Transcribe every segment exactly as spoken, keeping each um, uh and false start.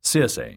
Circe.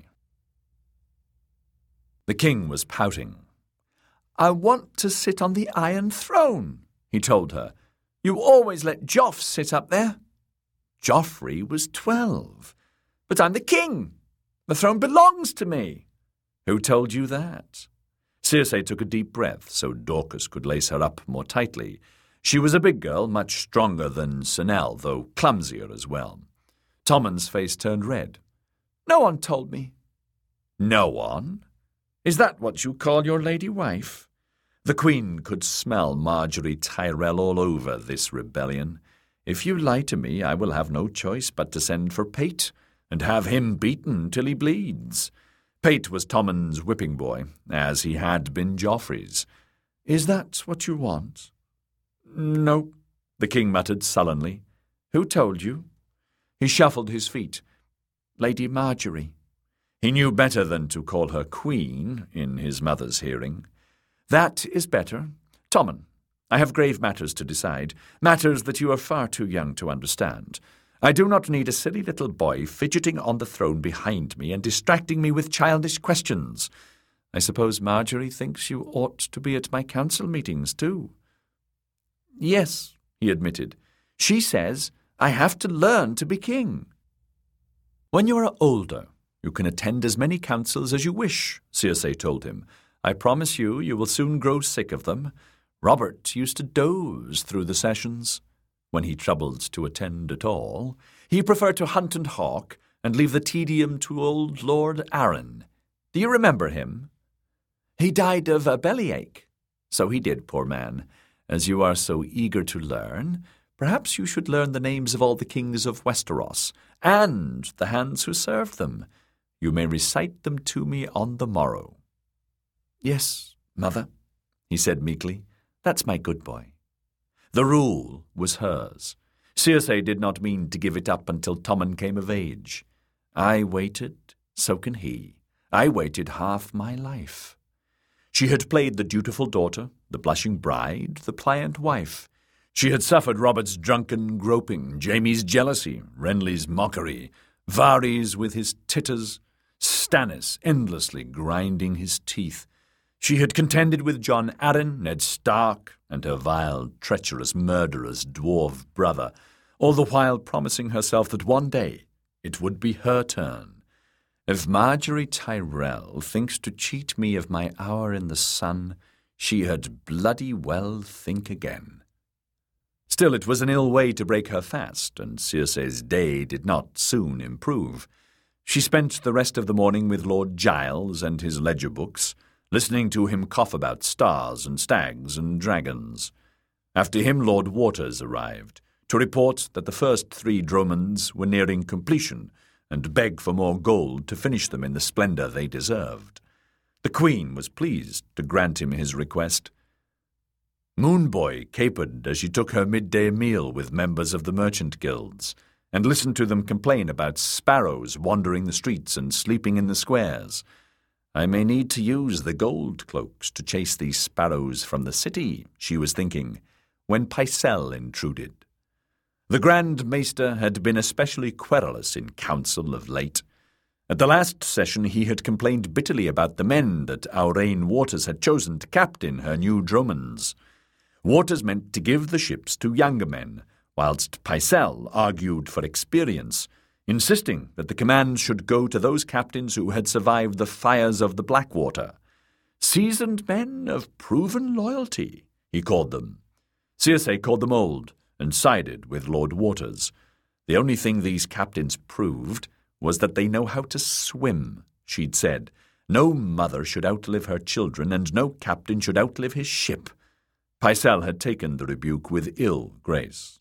The king was pouting. "I want to sit on the Iron Throne," he told her. "You always let Joff sit up there." Joffrey was twelve. "But I'm the king. The throne belongs to me." "Who told you that?" Circe took a deep breath so Dorcas could lace her up more tightly. She was a big girl, much stronger than Senelle, though clumsier as well. Tommen's face turned red. "No one told me." "No one? Is that what you call your lady wife?" The Queen could smell Margaery Tyrell all over this rebellion. "If you lie to me, I will have no choice but to send for Pate, and have him beaten till he bleeds." Pate was Tommen's whipping boy, as he had been Joffrey's. "Is that what you want?" "No," the king muttered sullenly. "Who told you?" He shuffled his feet. "Lady Margaery." He knew better than to call her queen in his mother's hearing. "That is better. Tommen, I have grave matters to decide, matters that you are far too young to understand. I do not need a silly little boy fidgeting on the throne behind me and distracting me with childish questions. I suppose Margaery thinks you ought to be at my council meetings too." "Yes," he admitted. "She says I have to learn to be king." "When you are older, you can attend as many councils as you wish," Circe told him. "I promise you, you will soon grow sick of them. Robert used to doze through the sessions. When he troubled to attend at all, he preferred to hunt and hawk and leave the tedium to old Lord Arryn. Do you remember him?" "He died of a bellyache." "So he did, poor man. As you are so eager to learn, perhaps you should learn the names of all the kings of Westeros, and the hands who served them. You may recite them to me on the morrow." "Yes, mother," he said meekly. "That's my good boy." The rule was hers. Circe did not mean to give it up until Tommen came of age. I waited, so can he. I waited half my life. She had played the dutiful daughter, the blushing bride, the pliant wife. She had suffered Robert's drunken groping, Jaime's jealousy, Renly's mockery, Varys with his titters, Stannis endlessly grinding his teeth. She had contended with Jon Arryn, Ned Stark, and her vile, treacherous, murderous dwarf brother, all the while promising herself that one day it would be her turn. If Margaery Tyrell thinks to cheat me of my hour in the sun, she had bloody well think again. Still, it was an ill way to break her fast, and Circe's day did not soon improve. She spent the rest of the morning with Lord Giles and his ledger books, listening to him cough about stars and stags and dragons. After him Lord Waters arrived, to report that the first three Dromons were nearing completion, and beg for more gold to finish them in the splendour they deserved. The Queen was pleased to grant him his request. Moonboy capered as she took her midday meal with members of the merchant guilds, and listened to them complain about sparrows wandering the streets and sleeping in the squares. I may need to use the gold cloaks to chase these sparrows from the city, she was thinking, when Pycelle intruded. The Grand Maester had been especially querulous in council of late. At the last session he had complained bitterly about the men that Aurane Waters had chosen to captain her new Dromons. Waters meant to give the ships to younger men, whilst Pycelle argued for experience, insisting that the command should go to those captains who had survived the fires of the Blackwater. Seasoned men of proven loyalty, he called them. Circe called them old, and sided with Lord Waters. The only thing these captains proved was that they know how to swim, she'd said. No mother should outlive her children, and no captain should outlive his ship. Pycelle had taken the rebuke with ill grace.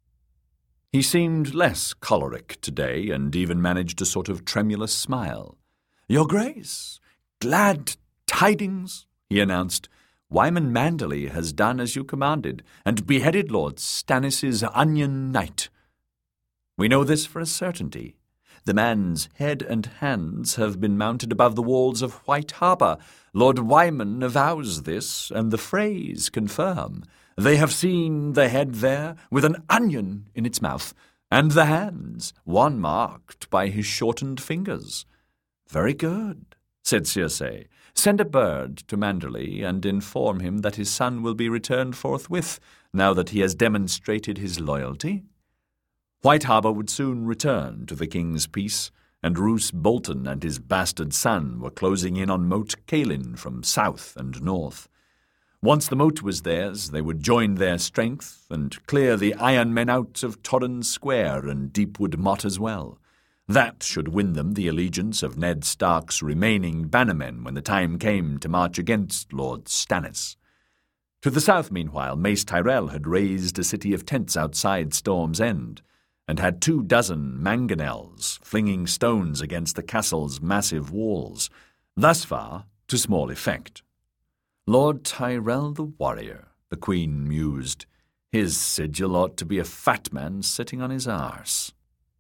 He seemed less choleric today, and even managed a sort of tremulous smile. "Your Grace, glad tidings," he announced. "Wyman Manderley has done as you commanded, and beheaded Lord Stannis' Onion Knight. We know this for a certainty. The man's head and hands have been mounted above the walls of White Harbour. Lord Wyman avows this, and the Freys confirm. They have seen the head there, with an onion in its mouth, and the hands, one marked by his shortened fingers. "Very good," said Circe. "Send a bird to Manderley and inform him that his son will be returned forthwith, now that he has demonstrated his loyalty." White Harbour would soon return to the king's peace, and Roose Bolton and his bastard son were closing in on Moat Cailin from south and north. Once the moat was theirs, they would join their strength and clear the Iron Men out of Torrens Square and Deepwood Motte as well. That should win them the allegiance of Ned Stark's remaining bannermen when the time came to march against Lord Stannis. To the south, meanwhile, Mace Tyrell had raised a city of tents outside Storm's End, and had two dozen mangonels flinging stones against the castle's massive walls, thus far to small effect. Lord Tyrell the warrior, the Queen mused. His sigil ought to be a fat man sitting on his arse.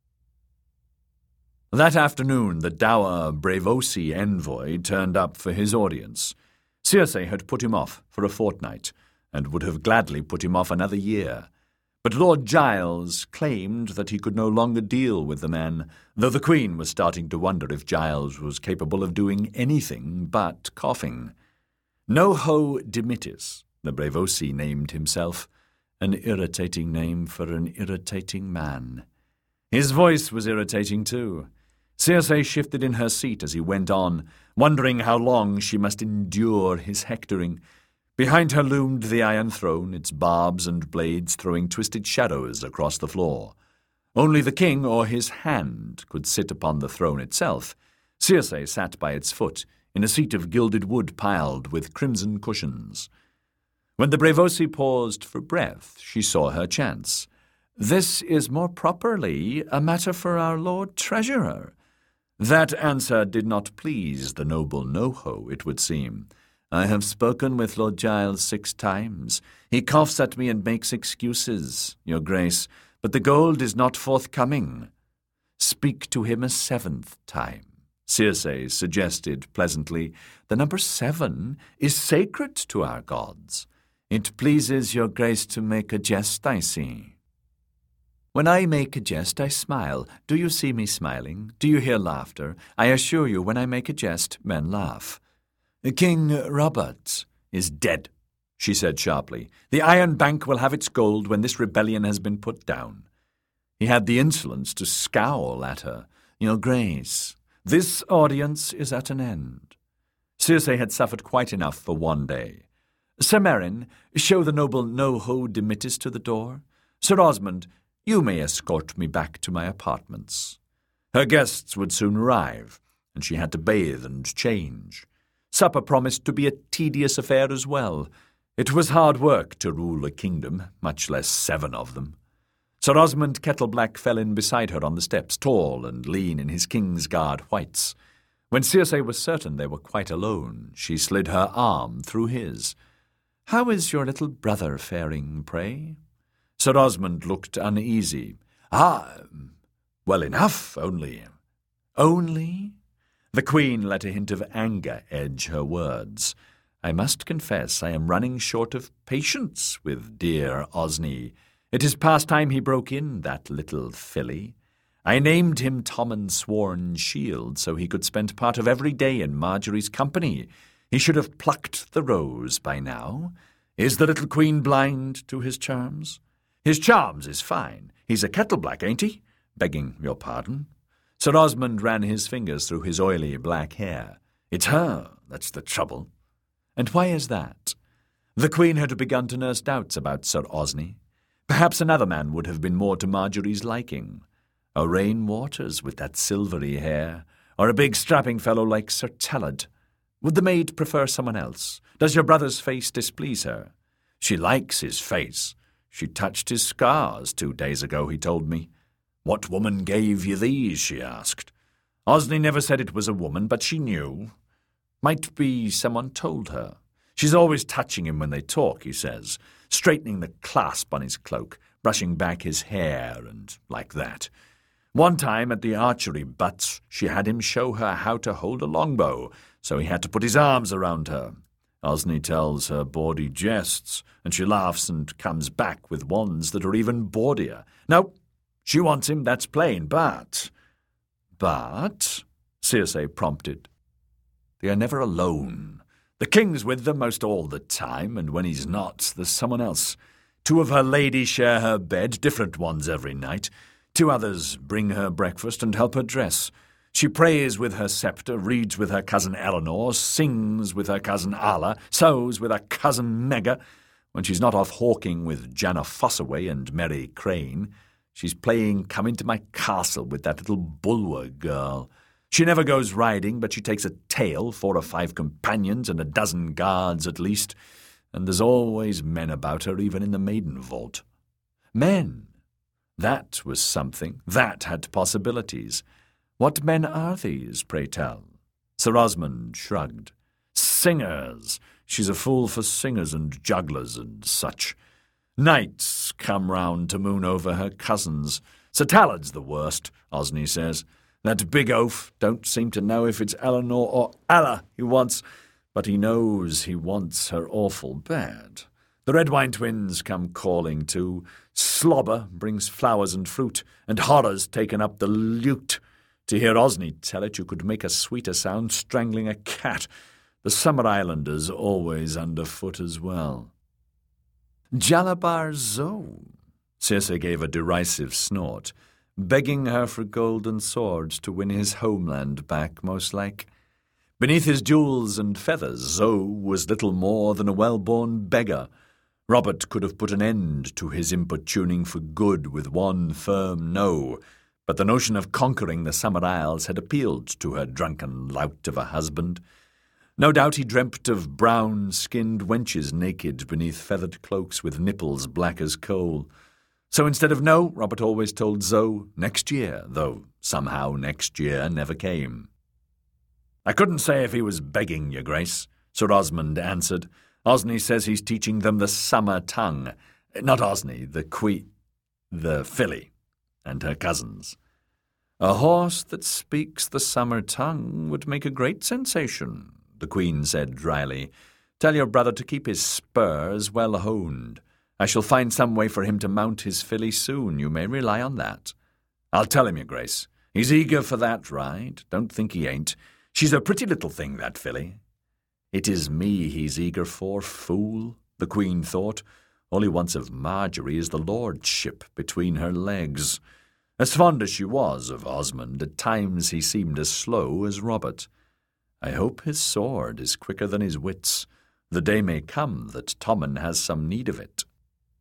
That afternoon the dour Braavosi envoy turned up for his audience. Circe had put him off for a fortnight, and would have gladly put him off another year. But Lord Giles claimed that he could no longer deal with the man, though the Queen was starting to wonder if Giles was capable of doing anything but coughing. Noho Dimitis, the Braavosi named himself, an irritating name for an irritating man. His voice was irritating too. Circe shifted in her seat as he went on, wondering how long she must endure his hectoring. Behind her loomed the Iron Throne, its barbs and blades throwing twisted shadows across the floor. Only the king or his hand could sit upon the throne itself. Circe sat by its foot, in a seat of gilded wood piled with crimson cushions. When the Braavosi paused for breath, she saw her chance. "This is more properly a matter for our Lord Treasurer." That answer did not please the noble Noho, it would seem. "I have spoken with Lord Giles six times. He coughs at me and makes excuses, Your Grace, but the gold is not forthcoming." "Speak to him a seventh time," Circe suggested pleasantly. "The number seven is sacred to our gods. It pleases Your Grace to make a jest, I see." "When I make a jest, I smile. Do you see me smiling? Do you hear laughter? I assure you, when I make a jest, men laugh." "King Robert is dead," she said sharply. "The Iron Bank will have its gold when this rebellion has been put down." He had the insolence to scowl at her. "Your Grace, this audience is at an end." Circe had suffered quite enough for one day. "Sir Meryn, show the noble Noho Dimitis to the door. Sir Osmond, you may escort me back to my apartments." Her guests would soon arrive, and she had to bathe and change. Supper promised to be a tedious affair as well. It was hard work to rule a kingdom, much less seven of them. Sir Osmond Kettleblack fell in beside her on the steps, tall and lean in his Kingsguard whites. When Circe was certain they were quite alone, she slid her arm through his. "How is your little brother faring, pray?" Sir Osmond looked uneasy. "Ah, well enough, only—" "Only?" The Queen let a hint of anger edge her words. "I must confess I am running short of patience with dear Osney. It is past time he broke in, that little filly. I named him Tommen Sworn Shield so he could spend part of every day in Marjorie's company. He should have plucked the rose by now. Is the little Queen blind to his charms? His charms is fine. He's a Kettleblack, ain't he? Begging your pardon." Sir Osmond ran his fingers through his oily black hair. "It's her that's the trouble." "And why is that?" The Queen had begun to nurse doubts about Sir Osney. Perhaps another man would have been more to Marjorie's liking. Owain Waters with that silvery hair, or a big strapping fellow like Sir Tallard. Would the maid prefer someone else? Does your brother's face displease her? She likes his face. She touched his scars two days ago, he told me. "What woman gave you these?" she asked. Osney never said it was a woman, but she knew. Might be someone told her. She's always touching him when they talk, he says, straightening the clasp on his cloak, brushing back his hair, and like that. One time at the archery butts, she had him show her how to hold a longbow, so he had to put his arms around her. Osney tells her bawdy jests, and she laughs and comes back with ones that are even bawdier. No, she wants him, that's plain, but... But... Circe prompted. They are never alone. The king's with them most all the time, and when he's not, there's someone else. Two of her ladies share her bed, different ones every night. Two others bring her breakfast and help her dress. She prays with her sceptre, reads with her cousin Eleanor, sings with her cousin Alla, sews with her cousin Mega. When she's not off hawking with Janna Fossaway and Mary Crane, she's playing Come Into My Castle with that little Bulwer girl. She never goes riding, but she takes a tail, four or five companions and a dozen guards at least, and there's always men about her, even in the maiden vault. Men! That was something. That had possibilities. What men are these, pray tell? Sir Osmond shrugged. Singers. She's a fool for singers and jugglers and such. Knights come round to moon over her cousins. Sir Talad's the worst, Osney says. That big oaf don't seem to know if it's Eleanor or Alla he wants, but he knows he wants her awful bad. The Redwine twins come calling too. Slobber brings flowers and fruit, and Horror's taken up the lute. To hear Osney tell it, you could make a sweeter sound strangling a cat. The Summer Islanders always underfoot as well. Jalabar Zo, Circe gave a derisive snort, begging her for golden swords to win his homeland back, most like. Beneath his jewels and feathers, Zo was little more than a well-born beggar. Robert could have put an end to his importuning for good with one firm no, but the notion of conquering the Summer Isles had appealed to her drunken lout of a husband. No doubt he dreamt of brown-skinned wenches naked beneath feathered cloaks with nipples black as coal. So instead of no, Robert always told Zo next year, though somehow next year never came. I couldn't say if he was begging, your grace, Sir Osmond answered. Osney says he's teaching them the summer tongue. Not Osney, the que... the filly, and her cousins. A horse that speaks the summer tongue would make a great sensation, the Queen said dryly. Tell your brother to keep his spurs well honed. I shall find some way for him to mount his filly soon, you may rely on that. I'll tell him, your grace. He's eager for that ride. Don't think he ain't. She's a pretty little thing, that filly. It is me he's eager for, fool, the Queen thought. All he wants of Marjorie is the lordship between her legs. As fond as she was of Osmond, at times he seemed as slow as Robert. I hope his sword is quicker than his wits. The day may come that Tommen has some need of it.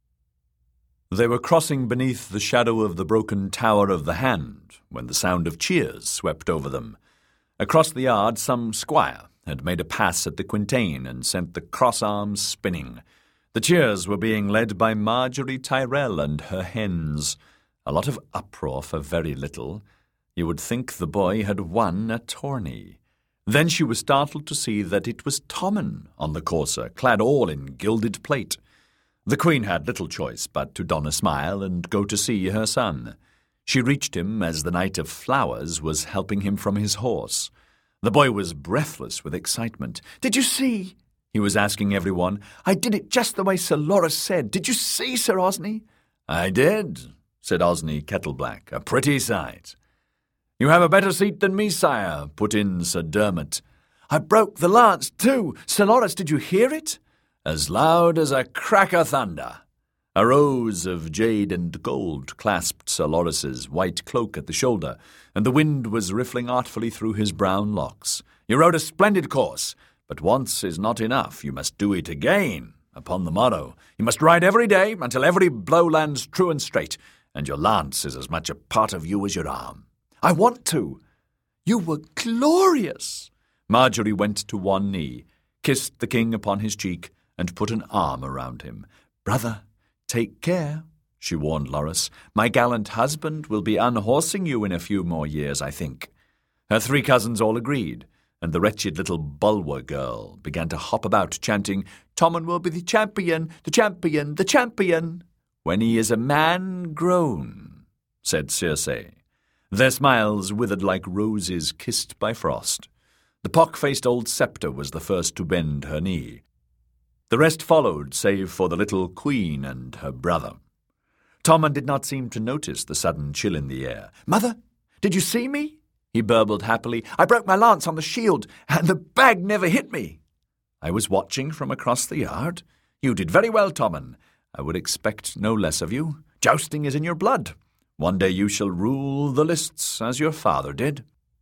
They were crossing beneath the shadow of the broken Tower of the Hand when the sound of cheers swept over them. Across the yard some squire had made a pass at the quintain and sent the cross-arms spinning. The cheers were being led by Marjorie Tyrell and her hens. A lot of uproar for very little. You would think the boy had won a tourney. Then she was startled to see that it was Tommen on the courser, clad all in gilded plate. The Queen had little choice but to don a smile and go to see her son. She reached him as the Knight of Flowers was helping him from his horse. The boy was breathless with excitement. "Did you see?" he was asking everyone. "I did it just the way Sir Loras said. Did you see, Sir Osney?" "I did," said Osney Kettleblack. "A pretty sight." "You have a better seat than me, sire," put in Sir Dermot. "I broke the lance, too. Sir Loras, did you hear it?" "As loud as a crack of thunder." A rose of jade and gold clasped Sir Loras's white cloak at the shoulder, and the wind was riffling artfully through his brown locks. "You rode a splendid course, but once is not enough. You must do it again upon the morrow. You must ride every day until every blow lands true and straight, and your lance is as much a part of you as your arm." "I want to." "You were glorious." Marjorie went to one knee, kissed the king upon his cheek, and put an arm around him. "Brother, take care," she warned Loras. "My gallant husband will be unhorsing you in a few more years, I think." Her three cousins all agreed, and the wretched little Bulwer girl began to hop about, chanting, "Tommen will be the champion, the champion, the champion." "When he is a man grown," said Circe. Their smiles withered like roses kissed by frost. The pock-faced old sceptre was the first to bend her knee. The rest followed, save for the little Queen and her brother. Tommen did not seem to notice the sudden chill in the air. "Mother, did you see me?" he burbled happily. "I broke my lance on the shield, and the bag never hit me." "I was watching from across the yard. You did very well, Tommen. I would expect no less of you. Jousting is in your blood. One day you shall rule the lists as your father did."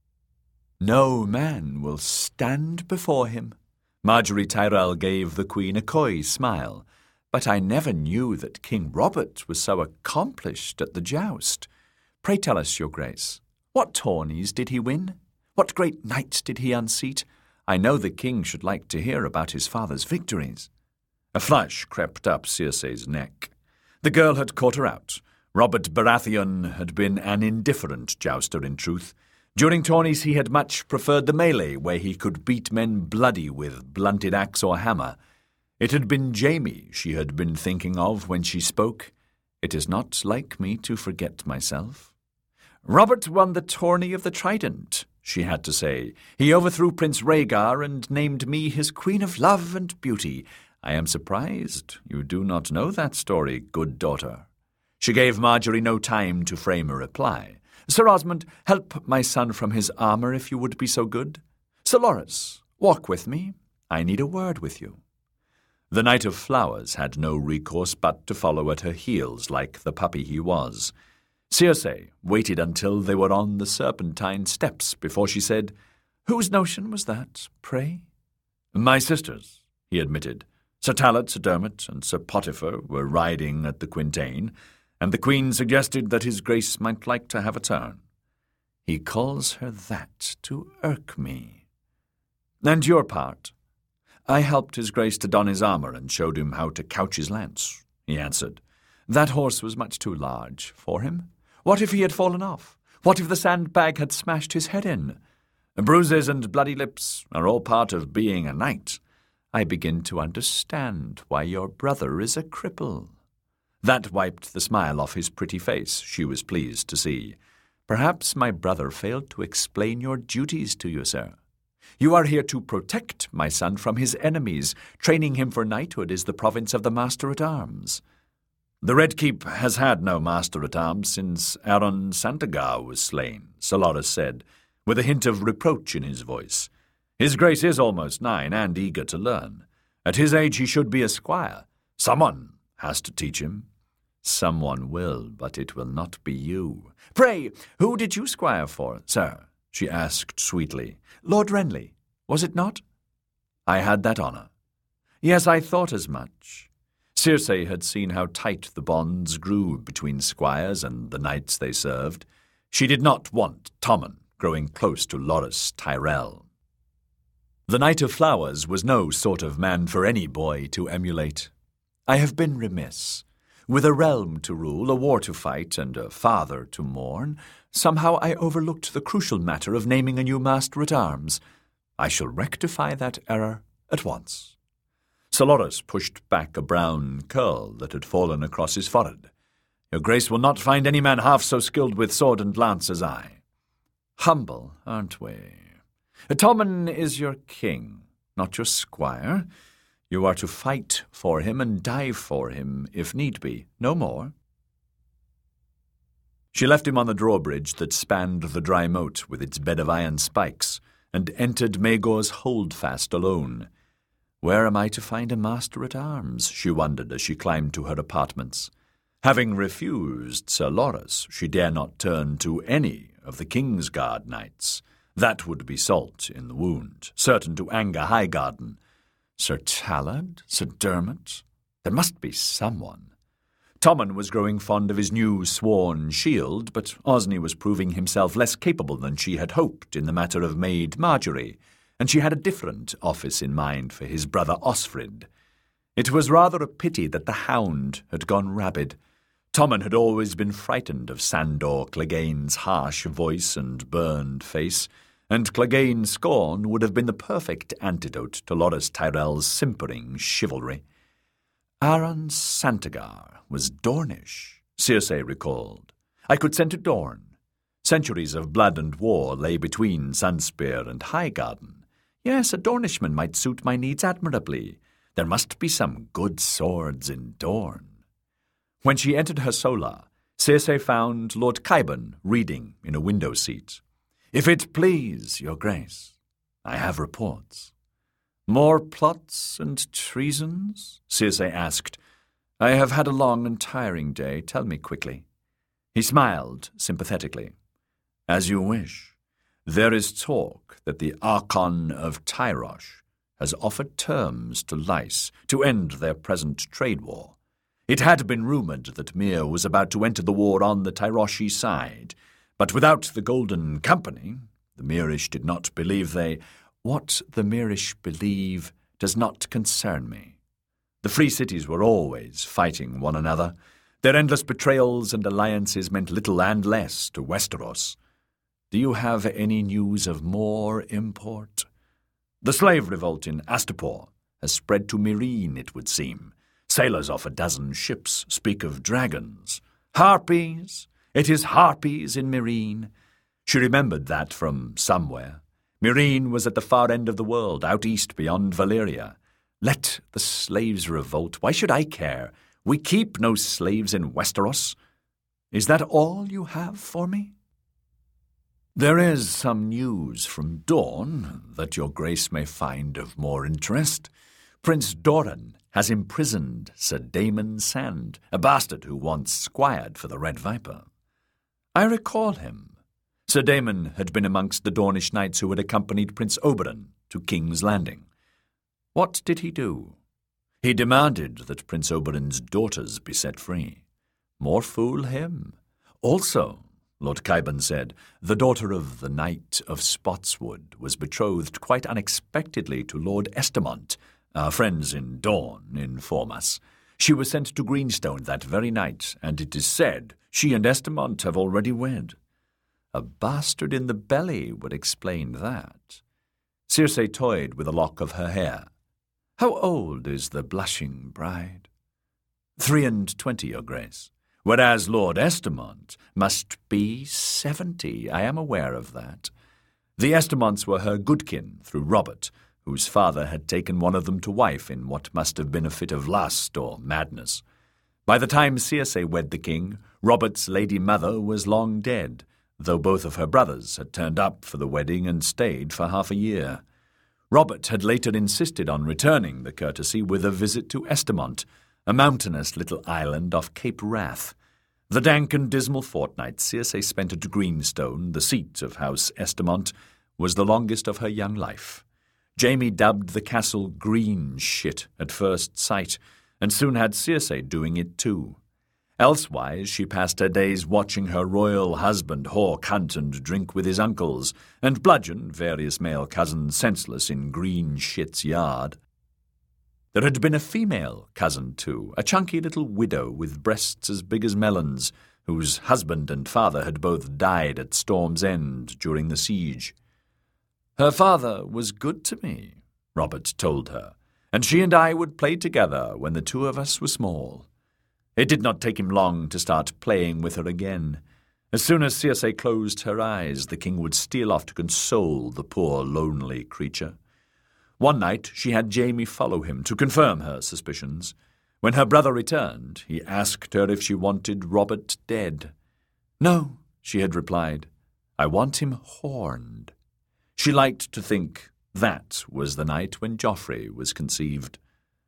"No man will stand before him." Marjorie Tyrrell gave the Queen a coy smile. "But I never knew that King Robert was so accomplished at the joust. Pray tell us, your grace, what tourneys did he win? What great knights did he unseat? I know the king should like to hear about his father's victories." A flush crept up Circe's neck. The girl had caught her out. Robert Baratheon had been an indifferent jouster, in truth. During tourneys he had much preferred the melee, where he could beat men bloody with blunted axe or hammer. It had been Jaime she had been thinking of when she spoke. "It is not like me to forget myself." "Robert won the tourney of the Trident," she had to say. "He overthrew Prince Rhaegar and named me his Queen of Love and Beauty. I am surprised you do not know that story, good daughter." She gave Marjorie no time to frame a reply. "Sir Osmond, help my son from his armour if you would be so good. Sir Loras, walk with me. I need a word with you." The Knight of Flowers had no recourse but to follow at her heels like the puppy he was. Circe waited until they were on the Serpentine steps before she said, "Whose notion was that, pray?" "My sister's," he admitted. "Sir Tallet, Sir Dermot, and Sir Potiphar were riding at the Quintain, and the Queen suggested that his grace might like to have a turn." "He calls her that to irk me." "And your part?" "I helped his grace to don his armour and showed him how to couch his lance," he answered. "That horse was much too large for him. What if he had fallen off? What if the sandbag had smashed his head in? Bruises and bloody lips are all part of being a knight. I begin to understand why your brother is a cripple." That wiped the smile off his pretty face, she was pleased to see. "Perhaps my brother failed to explain your duties to you, sir. You are here to protect my son from his enemies. Training him for knighthood is the province of the Master-at-Arms." "The Red Keep has had no Master-at-Arms since Aron Santagar was slain," Sir Loras said, with a hint of reproach in his voice. "His grace is almost nine and eager to learn. At his age he should be a squire. Someone has to teach him." "Someone will, but it will not be you." "Pray, who did you squire for, sir?" she asked sweetly. "Lord Renly, was it not?" "I had that honour." "Yes, I thought as much." Circe had seen how tight the bonds grew between squires and the knights they served. She did not want Tommen growing close to Loras Tyrell. The Knight of Flowers was no sort of man for any boy to emulate. "I have been remiss. With a realm to rule, a war to fight, and a father to mourn, somehow I overlooked the crucial matter of naming a new Master-at-Arms. I shall rectify that error at once." Sir Loras pushed back a brown curl that had fallen across his forehead. "Your grace will not find any man half so skilled with sword and lance as I." "Humble, aren't we? Tommen is your king, not your squire. You are to fight for him and die for him, if need be, no more." She left him on the drawbridge that spanned the dry moat with its bed of iron spikes, and entered Maegor's holdfast alone. Where am I to find a Master-at-Arms? She wondered as she climbed to her apartments. Having refused Sir Loras, she dare not turn to any of the Kingsguard knights. That would be salt in the wound, certain to anger Highgarden. Sir Talad? Sir Dermot? There must be someone. Tommen was growing fond of his new sworn shield, but Osney was proving himself less capable than she had hoped in the matter of Maid Marjorie, and she had a different office in mind for his brother Osfrid. It was rather a pity that the hound had gone rabid. Tommen had always been frightened of Sandor Clegane's harsh voice and burned face, and Clegane's scorn would have been the perfect antidote to Loras Tyrell's simpering chivalry. Aron Santagar was Dornish, Circe recalled. I could send to Dorne. Centuries of blood and war lay between Sunspear and Highgarden. Yes, a Dornishman might suit my needs admirably. There must be some good swords in Dorne. When she entered her solar, Circe found Lord Qyburn reading in a window seat. "If it please your grace, I have reports." "More plots and treasons?" Circe asked. "I have had a long and tiring day. Tell me quickly." He smiled sympathetically. "As you wish. There is talk that the Archon of Tyrosh has offered terms to Lys to end their present trade war. It had been rumored that Mir was about to enter the war on the Tyroshi side, but without the Golden Company, the Mirish did not believe they... What the Mirish believe does not concern me. The free cities were always fighting one another. Their endless betrayals and alliances meant little and less to Westeros. Do you have any news of more import? The slave revolt in Astapor has spread to Meereen, it would seem. Sailors off a dozen ships speak of dragons. Harpies! It is harpies in Meereen. She remembered that from somewhere. Meereen was at the far end of the world, out east beyond Valyria. Let the slaves revolt. Why should I care? We keep no slaves in Westeros. Is that all you have for me? There is some news from Dorne that your grace may find of more interest. Prince Doran has imprisoned Sir Daemon Sand, a bastard who once squired for the Red Viper. I recall him. Sir Daemon had been amongst the Dornish knights who had accompanied Prince Oberyn to King's Landing. What did he do? He demanded that Prince Oberyn's daughters be set free. More fool him. Also, Lord Qyburn said, the daughter of the Knight of Spotswood was betrothed quite unexpectedly to Lord Estamont. Our friends in Dorne inform us. She was sent to Greenstone that very night, and it is said she and Estamont have already wed. A bastard in the belly would explain that. Circe toyed with a lock of her hair. How old is the blushing bride? Three and twenty, your grace, whereas Lord Estamont must be seventy. I am aware of that. The Estamonts were her goodkin through Robert, whose father had taken one of them to wife in what must have been a fit of lust or madness. By the time Circe wed the king, Robert's lady mother was long dead, though both of her brothers had turned up for the wedding and stayed for half a year. Robert had later insisted on returning the courtesy with a visit to Estamont, a mountainous little island off Cape Wrath. The dank and dismal fortnight Circe spent at Greenstone, the seat of House Estamont, was the longest of her young life. Jaime dubbed the castle green shit at first sight, and soon had Circe doing it too. Elsewise, she passed her days watching her royal husband hawk, hunt, and drink with his uncles, and bludgeon various male cousins senseless in green shit's yard. There had been a female cousin, too, a chunky little widow with breasts as big as melons, whose husband and father had both died at Storm's End during the siege. Her father was good to me, Robert told her, and she and I would play together when the two of us were small. It did not take him long to start playing with her again. As soon as Circe closed her eyes, the king would steal off to console the poor lonely creature. One night she had Jaime follow him to confirm her suspicions. When her brother returned, he asked her if she wanted Robert dead. No, she had replied. I want him horned. She liked to think that was the night when Joffrey was conceived.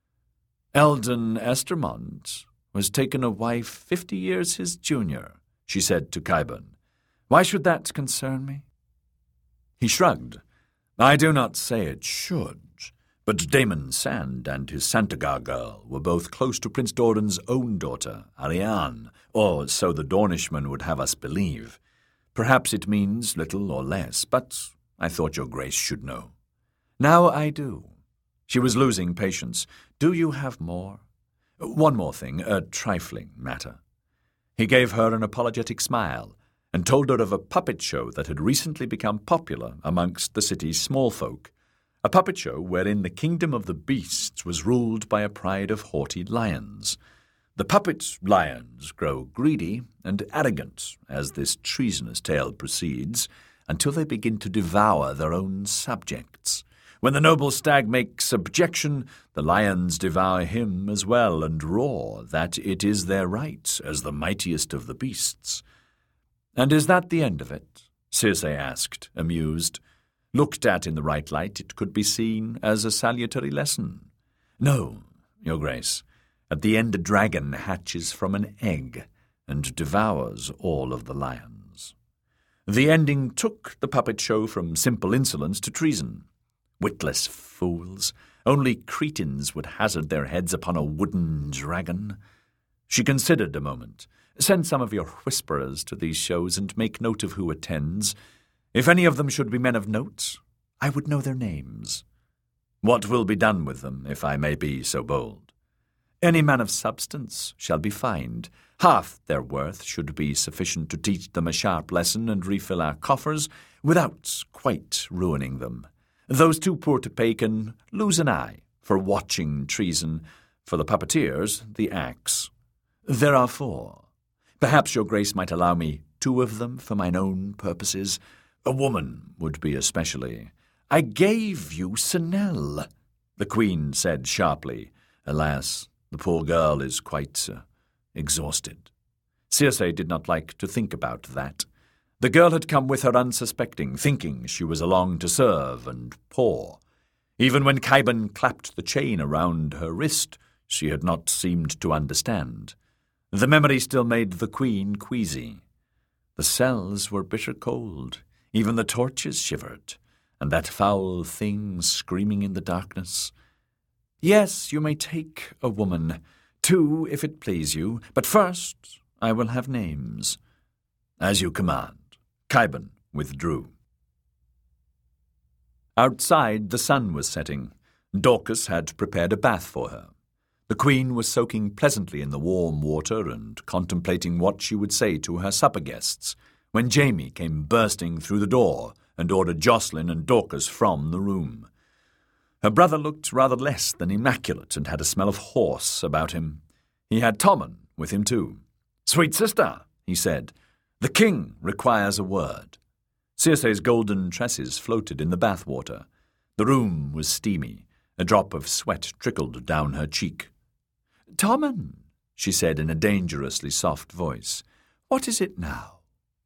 Eldon Estermont was taken a wife fifty years his junior, she said to Qyburn. Why should that concern me? He shrugged. I do not say it should, but Daemon Sand and his Santagar girl were both close to Prince Doran's own daughter, Arianne, or so the Dornishman would have us believe. Perhaps it means little or less, but I thought your grace should know. Now I do. She was losing patience. Do you have more? One more thing, a trifling matter. He gave her an apologetic smile and told her of a puppet show that had recently become popular amongst the city's small folk, a puppet show wherein the kingdom of the beasts was ruled by a pride of haughty lions. The puppet lions grow greedy and arrogant as this treasonous tale proceeds, until they begin to devour their own subjects. When the noble stag makes objection, the lions devour him as well and roar that it is their right as the mightiest of the beasts. And is that the end of it? Circe asked, amused. Looked at in the right light, it could be seen as a salutary lesson. No, Your Grace. At the end a dragon hatches from an egg and devours all of the lions. The ending took the puppet show from simple insolence to treason. Witless fools! Only cretins would hazard their heads upon a wooden dragon. She considered a moment. Send some of your whisperers to these shows and make note of who attends. If any of them should be men of note, I would know their names. What will be done with them, if I may be so bold? Any man of substance shall be fined. Half their worth should be sufficient to teach them a sharp lesson and refill our coffers without quite ruining them. Those too poor to pay can lose an eye for watching treason. For the puppeteers, the axe. There are four. Perhaps Your Grace might allow me two of them for mine own purposes. A woman would be especially. I gave you Sinelle, the Queen said sharply. Alas, the poor girl is quite uh, exhausted. Circe did not like to think about that. The girl had come with her unsuspecting, thinking she was along to serve and pour. Even when Cybele clapped the chain around her wrist, she had not seemed to understand. The memory still made the Queen queasy. The cells were bitter cold. Even the torches shivered, and that foul thing screaming in the darkness. Yes, you may take a woman, two if it please you, but first I will have names. As you command. Cybele withdrew. Outside the sun was setting. Dorcas had prepared a bath for her. The Queen was soaking pleasantly in the warm water and contemplating what she would say to her supper guests, when Jamie came bursting through the door and ordered Jocelyn and Dorcas from the room. Her brother looked rather less than immaculate and had a smell of horse about him. He had Tommen with him too. "Sweet sister," he said, "the king requires a word." Circe's golden tresses floated in the bathwater. The room was steamy. A drop of sweat trickled down her cheek. "Tommen," she said in a dangerously soft voice, "what is it now?"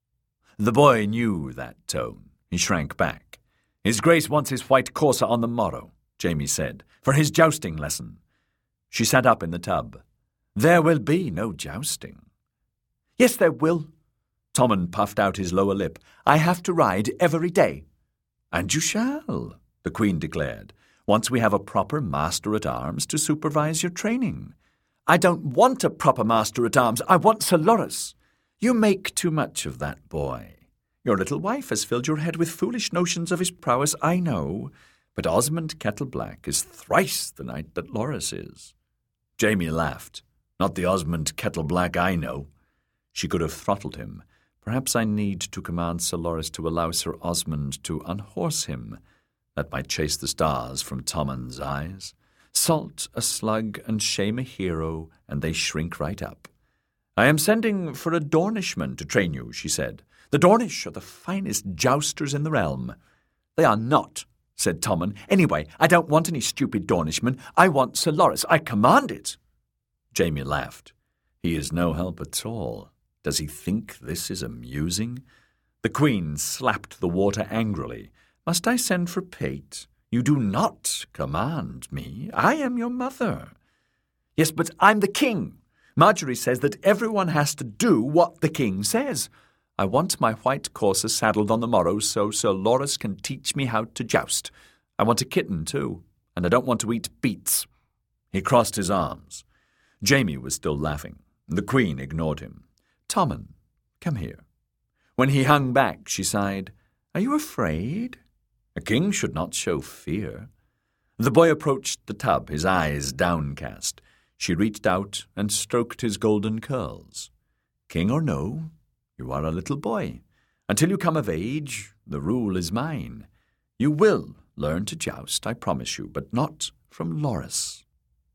The boy knew that tone. He shrank back. "His Grace wants his white courser on the morrow," Jamie said, "for his jousting lesson." She sat up in the tub. "There will be no jousting." "Yes, there will." Tommen puffed out his lower lip. "I have to ride every day." "And you shall," the Queen declared, "once we have a proper master-at-arms to supervise your training." "I don't want a proper master-at-arms. I want Sir Loras." "You make too much of that boy. Your little wife has filled your head with foolish notions of his prowess, I know, but Osmond Kettleblack is thrice the knight that Loras is." Jamie laughed. "Not the Osmond Kettleblack I know." She could have throttled him. "Perhaps I need to command Sir Loras to allow Sir Osmond to unhorse him. That might chase the stars from Tommen's eyes. Salt a slug and shame a hero, and they shrink right up." "I am sending for a Dornishman to train you," she said. "The Dornish are the finest jousters in the realm." "They are not," said Tommen. "Anyway, I don't want any stupid Dornishman. I want Sir Loras. I command it." Jamie laughed. "He is no help at all. Does he think this is amusing?" The Queen slapped the water angrily. "Must I send for Pate? You do not command me. I am your mother." "Yes, but I'm the king. Marjorie says that everyone has to do what the king says. I want my white courser saddled on the morrow so Sir Loras can teach me how to joust. I want a kitten, too, and I don't want to eat beets." He crossed his arms. Jamie was still laughing. The Queen ignored him. "Tommen, come here." When he hung back, she sighed, "Are you afraid?" A king should not show fear. The boy approached the tub, his eyes downcast. She reached out and stroked his golden curls. "King or no, you are a little boy. Until you come of age, the rule is mine. You will learn to joust, I promise you, but not from Loras.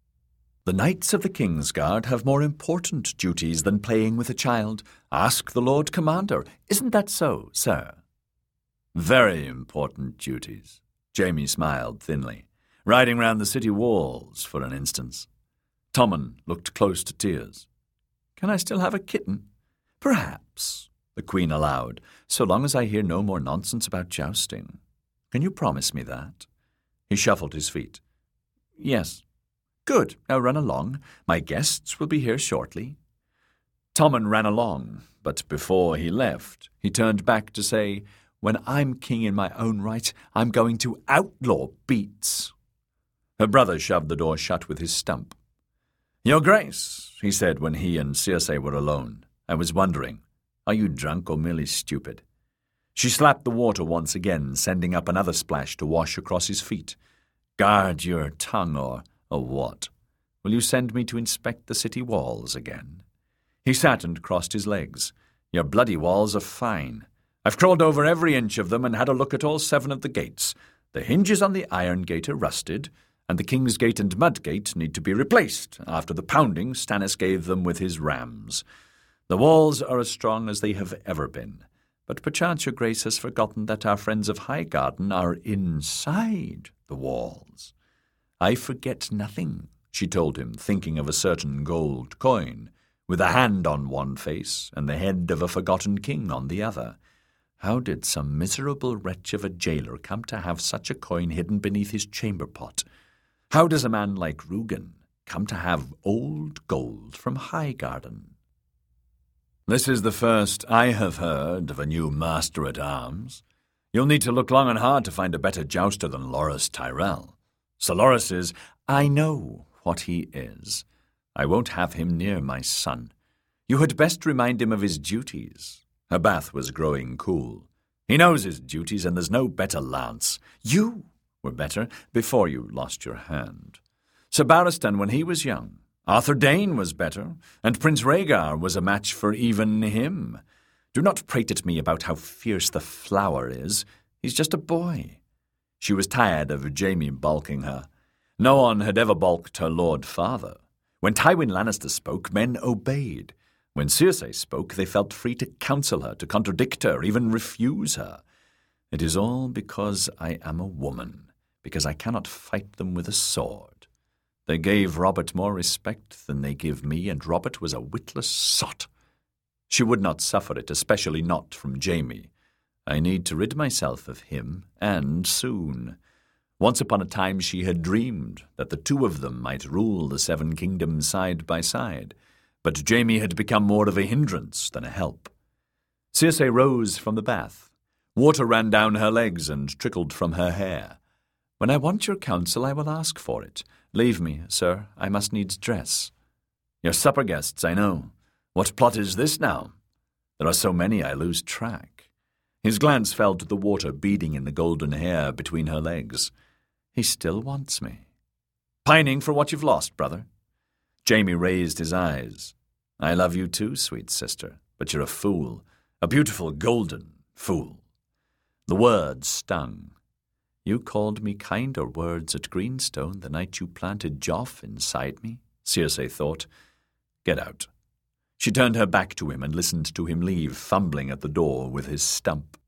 The knights of the Kingsguard have more important duties than playing with a child. Ask the Lord Commander. Isn't that so, sir?" "Very important duties," Jamie smiled thinly. "Riding round the city walls, for an instance." Tommen looked close to tears. "Can I still have a kitten?" "Perhaps." the Queen allowed, so long as I hear no more nonsense about jousting. Can you promise me that? He shuffled his feet. Yes. Good. Now run along. My guests will be here shortly. Tommen ran along, but before he left, he turned back to say, When I'm king in my own right, I'm going to outlaw beats. Her brother shoved the door shut with his stump. Your Grace, he said when he and Circe were alone, I was wondering, are you drunk or merely stupid? She slapped the water once again, sending up another splash to wash across his feet. Guard your tongue, or, or what? Will you send me to inspect the city walls again? He sat and crossed his legs. Your bloody walls are fine. I've crawled over every inch of them and had a look at all seven of the gates. The hinges on the iron gate are rusted, and the King's Gate and Mudgate need to be replaced after the pounding Stannis gave them with his rams. The walls are as strong as they have ever been, but perchance your Grace has forgotten that our friends of Highgarden are inside the walls. I forget nothing, she told him, thinking of a certain gold coin, with a hand on one face and the head of a forgotten king on the other. How did some miserable wretch of a jailer come to have such a coin hidden beneath his chamber pot? How does a man like Rugen come to have old gold from Highgarden? This is the first I have heard of a new master-at-arms. You'll need to look long and hard to find a better jouster than Loras Tyrell. Sir Loras is, I know what he is. I won't have him near my son. You had best remind him of his duties. Her bath was growing cool. He knows his duties, and there's no better lance. You were better before you lost your hand. Sir Barristan when he was young. Arthur Dane was better, and Prince Rhaegar was a match for even him. Do not prate at me about how fierce the flower is. He's just a boy. She was tired of Jaime balking her. No one had ever balked her lord father. When Tywin Lannister spoke, men obeyed. When Circe spoke, they felt free to counsel her, to contradict her, even refuse her. It is all because I am a woman, because I cannot fight them with a sword. They gave Robert more respect than they give me, and Robert was a witless sot. She would not suffer it, especially not from Jaime. I need to rid myself of him, and soon. Once upon a time she had dreamed that the two of them might rule the Seven Kingdoms side by side, but Jaime had become more of a hindrance than a help. Circe rose from the bath. Water ran down her legs and trickled from her hair. When I want your counsel, I will ask for it. Leave me, sir. I must needs dress. Your supper guests, I know. What plot is this now? There are so many I lose track. His glance fell to the water beading in the golden hair between her legs. He still wants me. Pining for what you've lost, brother? Jaime raised his eyes. I love you too, sweet sister, but you're a fool, a beautiful golden fool. The words stung. You called me kinder words at Greenstone the night you planted Joff inside me, Circe thought. Get out. She turned her back to him and listened to him leave, fumbling at the door with his stump.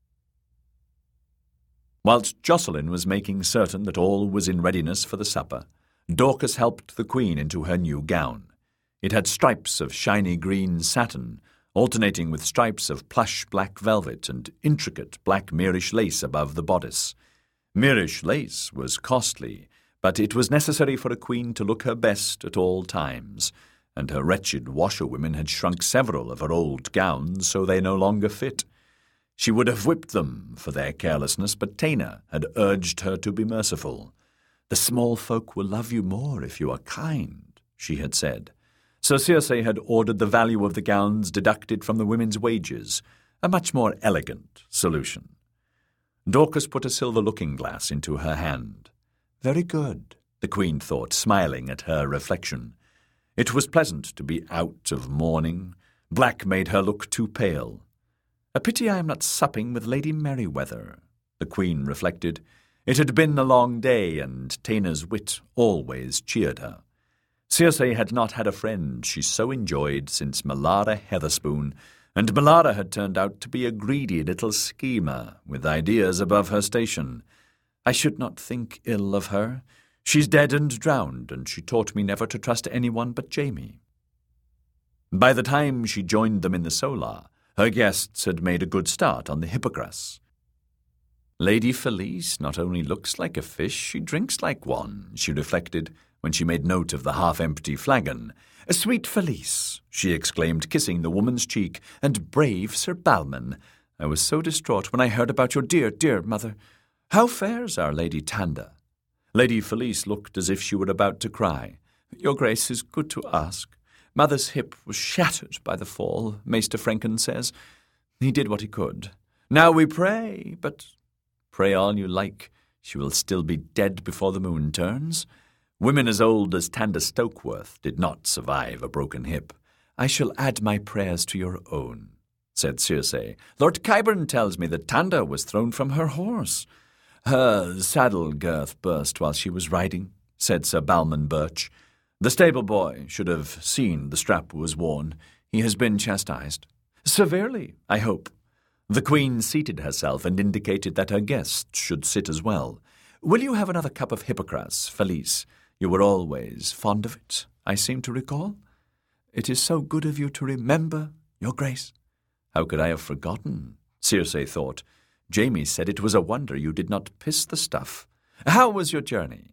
Whilst Jocelyn was making certain that all was in readiness for the supper, Dorcas helped the Queen into her new gown. It had stripes of shiny green satin, alternating with stripes of plush black velvet and intricate black Mirish lace above the bodice. Mirish lace was costly, but it was necessary for a queen to look her best at all times, and her wretched washerwomen had shrunk several of her old gowns so they no longer fit. She would have whipped them for their carelessness, but Taena had urged her to be merciful. The small folk will love you more if you are kind, she had said. So Circe had ordered the value of the gowns deducted from the women's wages, a much more elegant solution. Dorcas put a silver looking-glass into her hand. Very good, the Queen thought, smiling at her reflection. It was pleasant to be out of mourning. Black made her look too pale. A pity I am not supping with Lady Merryweather, the Queen reflected. It had been a long day, and Taena's wit always cheered her. Circe had not had a friend she so enjoyed since Melara Heatherspoon, and Melara had turned out to be a greedy little schemer with ideas above her station. I should not think ill of her. She's dead and drowned, and she taught me never to trust anyone but Jaime. By the time she joined them in the Solar, Her guests had made a good start on the Hippocras. Lady Felice not only looks like a fish, she drinks like one, she reflected when she made note of the half-empty flagon. A sweet Felice, she exclaimed, kissing the woman's cheek, and brave Sir Balman. I was so distraught when I heard about your dear, dear mother. How fares our Lady Tanda? Lady Felice looked as if she were about to cry. Your Grace is good to ask. Mother's hip was shattered by the fall, Maester Franken says. He did what he could. Now we pray, but pray all you like. She will still be dead before the moon turns. Women as old as Tanda Stokeworth did not survive a broken hip. I shall add my prayers to your own, said Circe. Lord Qyburn tells me that Tanda was thrown from her horse. Her saddle girth burst while she was riding, said Sir Balman Birch. The stable boy should have seen the strap was worn. He has been chastised. Severely, I hope. The Queen seated herself and indicated that her guests should sit as well. Will you have another cup of Hippocras, Felice? You were always fond of it, I seem to recall. It is so good of you to remember, Your Grace. How could I have forgotten? Circe thought. Jamie said it was a wonder you did not piss the stuff. How was your journey?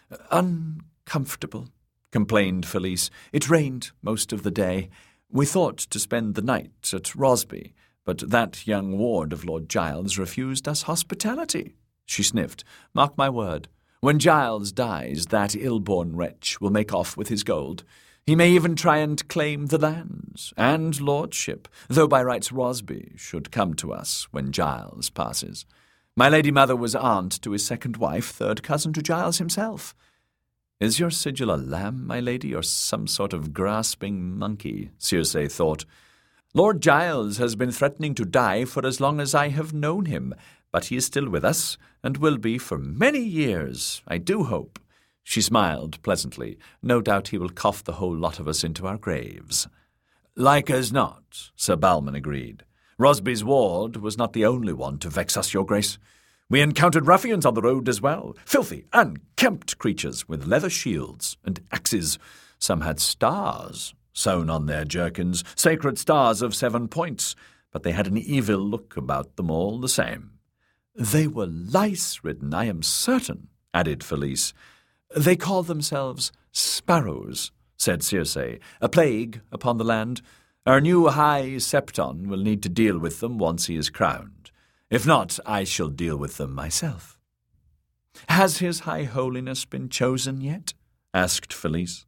Uncomfortable, complained Felice. It rained most of the day. We thought to spend the night at Rosby, but that young ward of Lord Giles refused us hospitality. She sniffed. Mark my word, when Giles dies, that ill-born wretch will make off with his gold. He may even try and claim the lands and lordship, though by rights Rosby should come to us when Giles passes. My lady mother was aunt to his second wife, third cousin to Giles himself. Is your sigil a lamb, my lady, or some sort of grasping monkey? Circe thought. Lord Giles has been threatening to die for as long as I have known him, but he is still with us, and will be for many years, I do hope. She smiled pleasantly. No doubt he will cough the whole lot of us into our graves. Like as not, Sir Balman agreed. Rosby's ward was not the only one to vex us, Your Grace. We encountered ruffians on the road as well, filthy, unkempt creatures with leather shields and axes. Some had stars sewn on their jerkins, sacred stars of seven points, but they had an evil look about them all the same. They were lice-ridden, I am certain, added Felice. They call themselves sparrows, said Circe, a plague upon the land. Our new High Septon will need to deal with them once he is crowned. If not, I shall deal with them myself. Has His High Holiness been chosen yet? Asked Felice.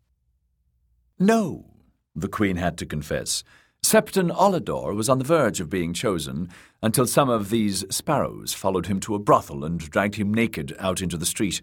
No, the Queen had to confess. Septon Olador was on the verge of being chosen until some of these sparrows followed him to a brothel and dragged him naked out into the street.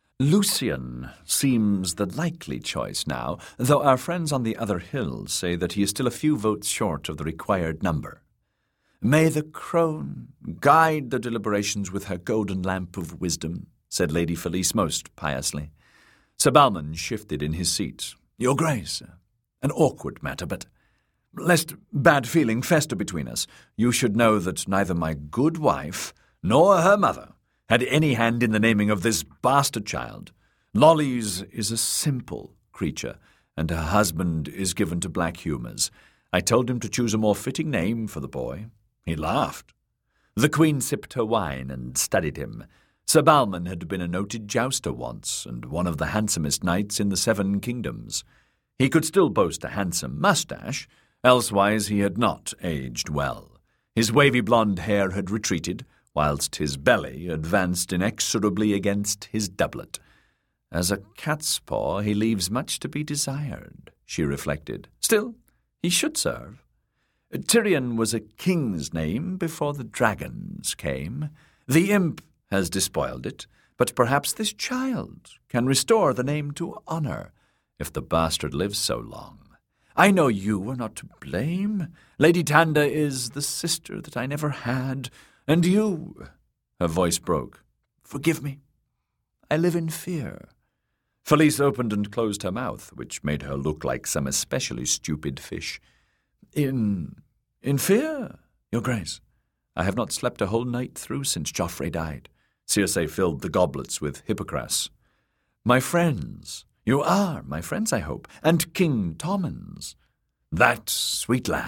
Lucian seems the likely choice now, though our friends on the other hills say that he is still a few votes short of the required number. May the crone guide the deliberations with her golden lamp of wisdom, said Lady Felice most piously. Sir Balman shifted in his seat. Your Grace, an awkward matter, but lest bad feeling fester between us, you should know that neither my good wife nor her mother had any hand in the naming of this bastard child. Lollies is a simple creature, and her husband is given to black humours. I told him to choose a more fitting name for the boy. He laughed. The Queen sipped her wine and studied him. Sir Balman had been a noted jouster once, and one of the handsomest knights in the Seven Kingdoms. He could still boast a handsome moustache, elsewise he had not aged well. His wavy blonde hair had retreated, whilst his belly advanced inexorably against his doublet. As a cat's paw, he leaves much to be desired, she reflected. Still, he should serve. Tyrion was a king's name before the dragons came. The imp has despoiled it, but perhaps this child can restore the name to honour, if the bastard lives so long. I know you were not to blame. Lady Tanda is the sister that I never had, and you, her voice broke, forgive me. I live in fear. Felice opened and closed her mouth, which made her look like some especially stupid fish. In... in fear, Your Grace. I have not slept a whole night through since Joffrey died. Circe filled the goblets with Hippocras. My friends, you are my friends, I hope, and King Tommen's. That sweet lad,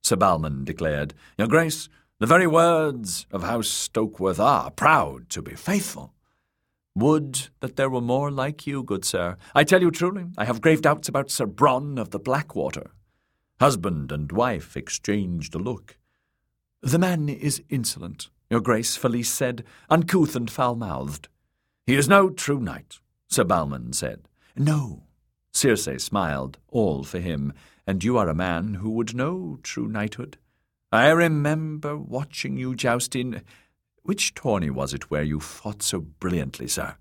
Sir Balman declared. "Your Grace, the very words of House Stokeworth are proud to be faithful." "Would that there were more like you, good sir. I tell you truly, I have grave doubts about Sir Bronn of the Blackwater." Husband and wife exchanged a look. "The man is insolent, your Grace," Felice said, "uncouth and foul-mouthed." "He is no true knight," Sir Balman said. "No." Circe smiled, all for him, "and you are a man who would know true knighthood. I remember watching you joust in— Which tourney was it where you fought so brilliantly, sir?"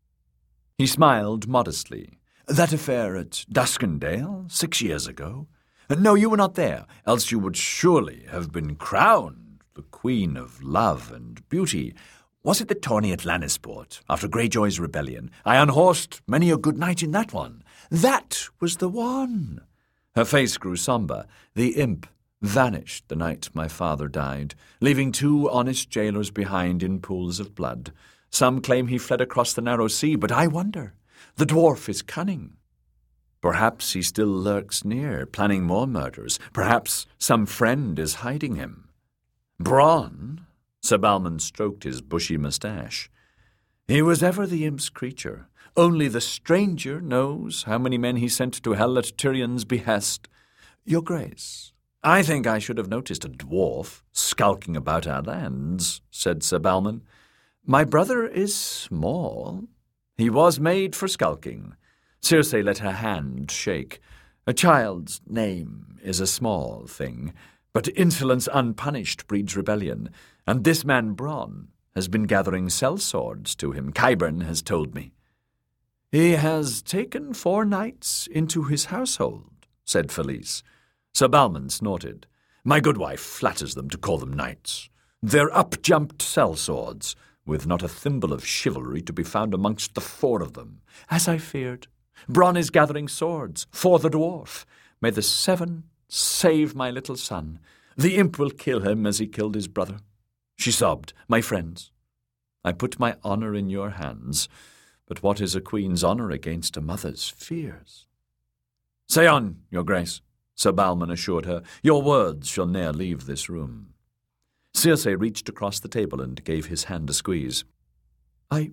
He smiled modestly. "That affair at Duskendale, six years ago. No, you were not there, else you would surely have been crowned the Queen of Love and Beauty. Was it the tourney at Lannisport, after Greyjoy's rebellion? I unhorsed many a good knight in that one." "That was the one." Her face grew sombre. "The imp vanished the night my father died, leaving two honest jailers behind in pools of blood. Some claim he fled across the narrow sea, but I wonder. The dwarf is cunning. Perhaps he still lurks near, planning more murders. Perhaps some friend is hiding him." "Bronn?" Sir Balman stroked his bushy moustache. "He was ever the imp's creature. Only the stranger knows how many men he sent to hell at Tyrion's behest. Your Grace, I think I should have noticed a dwarf skulking about our lands," said Sir Balman. "My brother is small. He was made for skulking." Circe let her hand shake. "A child's name is a small thing, but insolence unpunished breeds rebellion, and this man Bronn has been gathering sellswords to him, Qyburn has told me." "He has taken four knights into his household," said Felice. Sir Balman snorted. "My good wife flatters them to call them knights. They're up-jumped sellswords, with not a thimble of chivalry to be found amongst the four of them." "As I feared. Bronn is gathering swords for the dwarf. May the Seven save my little son. The imp will kill him as he killed his brother." She sobbed. "My friends, I put my honour in your hands, but what is a queen's honour against a mother's fears?" "Say on, your Grace," Sir Balman assured her. "Your words shall ne'er leave this room." Circe reached across the table and gave his hand a squeeze. I,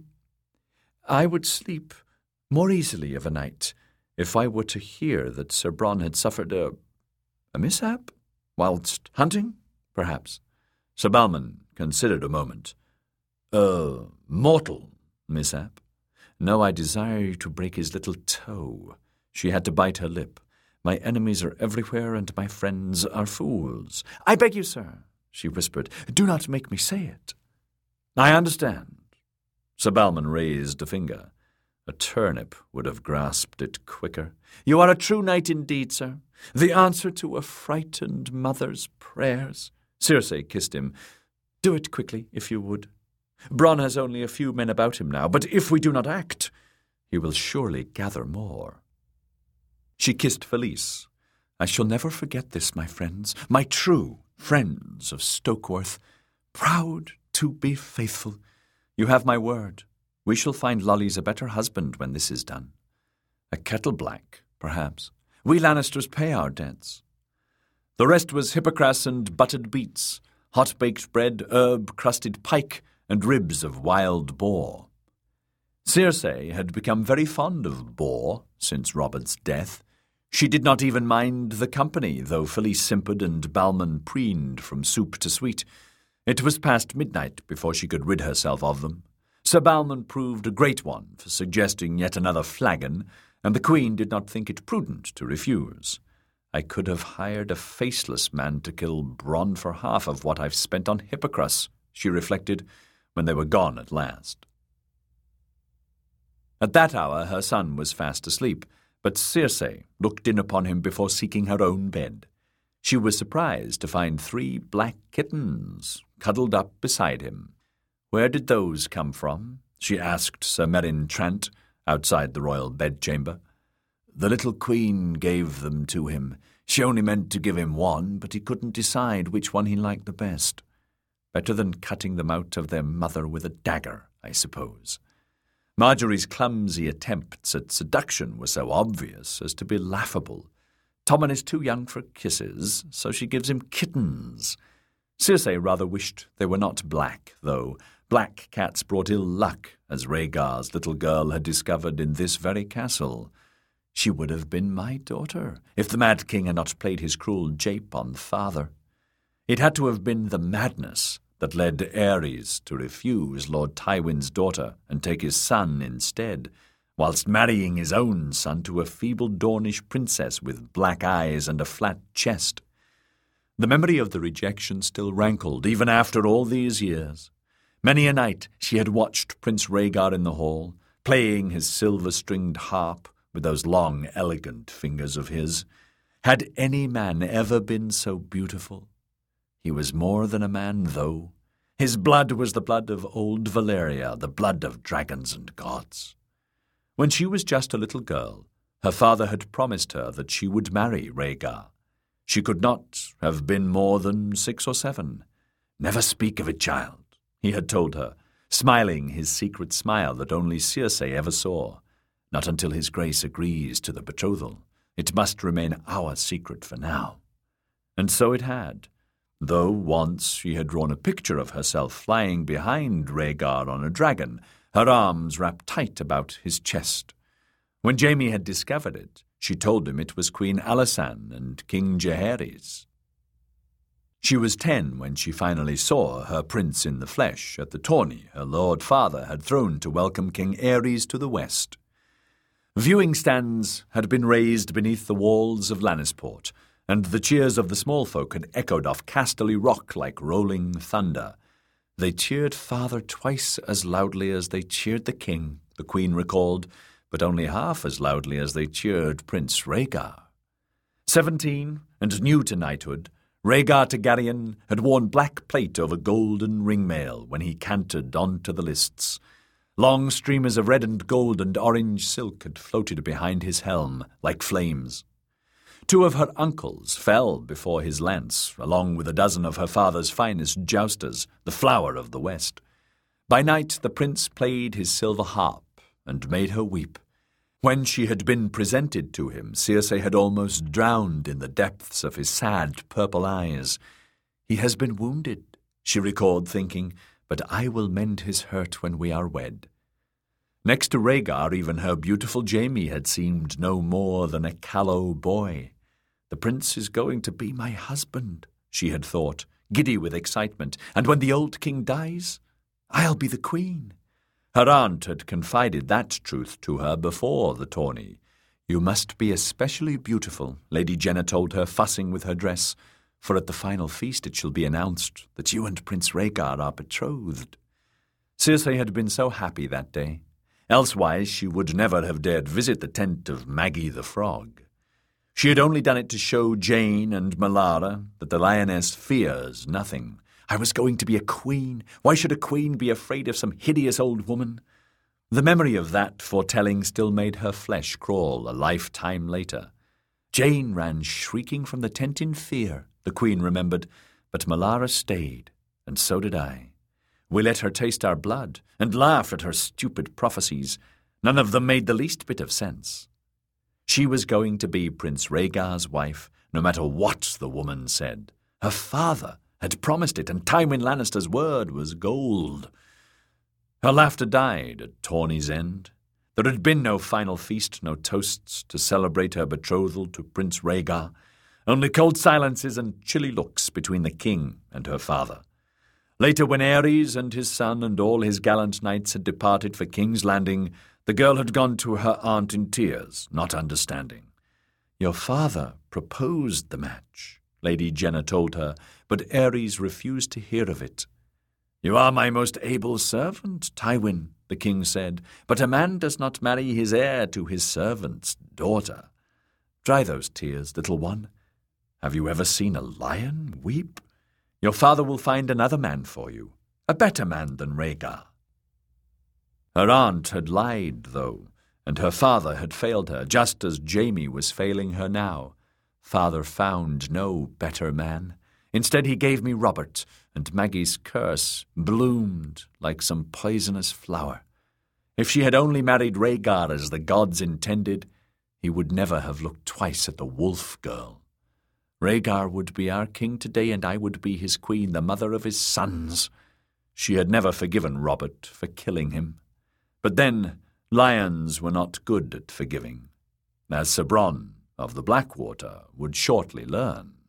I would sleep more easily of a night if I were to hear that Sir Bronn had suffered a, a mishap whilst hunting, perhaps." Sir Balman considered a moment. "A mortal mishap? No, I desire to break his little toe." She had to bite her lip. "My enemies are everywhere, and my friends are fools." "I beg you, sir," she whispered, "do not make me say it." "I understand." Sir Balman raised a finger. A turnip would have grasped it quicker. "You are a true knight indeed, sir. The answer to a frightened mother's prayers." Circe kissed him. "Do it quickly, if you would. Bronn has only a few men about him now, but if we do not act, he will surely gather more." She kissed Felice. "I shall never forget this, my friends, my true friends of Stokeworth. Proud to be faithful. You have my word. We shall find Lollies a better husband when this is done. A kettle black, perhaps. We Lannisters pay our debts." The rest was hippocras and buttered beets, hot-baked bread, herb-crusted pike, and ribs of wild boar. Circe had become very fond of boar since Robert's death. She did not even mind the company, though Felice simpered and Balman preened from soup to sweet. It was past midnight before she could rid herself of them. Sir Balman proved a great one for suggesting yet another flagon, and the Queen did not think it prudent to refuse. "I could have hired a faceless man to kill Bronn for half of what I've spent on hippocras," she reflected, when they were gone at last. At that hour her son was fast asleep, but Circe looked in upon him before seeking her own bed. She was surprised to find three black kittens cuddled up beside him. "Where did those come from?" she asked Sir Meryn Trant, outside the royal bedchamber. "The little queen gave them to him. She only meant to give him one, but he couldn't decide which one he liked the best. Better than cutting them out of their mother with a dagger, I suppose." Marjorie's clumsy attempts at seduction were so obvious as to be laughable. Tommen is too young for kisses, so she gives him kittens. Circe rather wished they were not black, though. Black cats brought ill luck, as Rhaegar's little girl had discovered in this very castle. She would have been my daughter, if the Mad King had not played his cruel jape on father. It had to have been the madness that led Ares to refuse Lord Tywin's daughter and take his son instead, whilst marrying his own son to a feeble Dornish princess with black eyes and a flat chest. The memory of the rejection still rankled, even after all these years. Many a night she had watched Prince Rhaegar in the hall, playing his silver-stringed harp with those long, elegant fingers of his. Had any man ever been so beautiful? He was more than a man, though. His blood was the blood of old Valyria, the blood of dragons and gods. When she was just a little girl, her father had promised her that she would marry Rhaegar. She could not have been more than six or seven. "Never speak of it, child," he had told her, smiling his secret smile that only Circe ever saw. "Not until his grace agrees to the betrothal. It must remain our secret for now." And so it had, though once she had drawn a picture of herself flying behind Rhaegar on a dragon, her arms wrapped tight about his chest. When Jaime had discovered it, she told him it was Queen Alysanne and King Jaehaerys. She was ten when she finally saw her prince in the flesh at the tourney her lord father had thrown to welcome King Aerys to the west. Viewing stands had been raised beneath the walls of Lannisport, and the cheers of the small folk had echoed off Casterly Rock like rolling thunder. They cheered father twice as loudly as they cheered the king, the queen recalled, but only half as loudly as they cheered Prince Rhaegar. Seventeen, and new to knighthood, Rhaegar Targaryen had worn black plate over golden ringmail when he cantered onto the lists. Long streamers of red and gold and orange silk had floated behind his helm like flames. Two of her uncles fell before his lance, along with a dozen of her father's finest jousters, the flower of the West. By night the prince played his silver harp and made her weep. When she had been presented to him, Circe had almost drowned in the depths of his sad purple eyes. "He has been wounded," she recalled, thinking, "but I will mend his hurt when we are wed." Next to Rhaegar, even her beautiful Jaime had seemed no more than a callow boy. "The prince is going to be my husband," she had thought, giddy with excitement, "and when the old king dies, I'll be the queen." Her aunt had confided that truth to her before the tourney. "You must be especially beautiful," Lady Jenna told her, fussing with her dress, "for at the final feast it shall be announced that you and Prince Rhaegar are betrothed." Circe had been so happy that day. Elsewise she would never have dared visit the tent of Maggie the Frog. She had only done it to show Jane and Melara that the lioness fears nothing. I was going to be a queen. Why should a queen be afraid of some hideous old woman? The memory of that foretelling still made her flesh crawl a lifetime later. Jane ran shrieking from the tent in fear, the queen remembered, but Melara stayed, and so did I. We let her taste our blood and laughed at her stupid prophecies. None of them made the least bit of sense. She was going to be Prince Rhaegar's wife, no matter what the woman said. Her father had promised it, and Tywin Lannister's word was gold. Her laughter died at tourney's end. There had been no final feast, no toasts to celebrate her betrothal to Prince Rhaegar, only cold silences and chilly looks between the king and her father. Later, when Aerys and his son and all his gallant knights had departed for King's Landing, the girl had gone to her aunt in tears, not understanding. "Your father proposed the match," Lady Jenna told her, but Aerys refused to hear of it. "You are my most able servant, Tywin," the king said, "but a man does not marry his heir to his servant's daughter. Dry those tears, little one. Have you ever seen a lion weep? Your father will find another man for you, a better man than Rhaegar." Her aunt had lied, though, and her father had failed her, just as Jaime was failing her now. Father found no better man. Instead he gave me Robert, and Maggie's curse bloomed like some poisonous flower. If she had only married Rhaegar as the gods intended, he would never have looked twice at the wolf girl. Rhaegar would be our king today, and I would be his queen, the mother of his sons. She had never forgiven Robert for killing him. But then lions were not good at forgiving, as Sir Bronn of the Blackwater would shortly learn.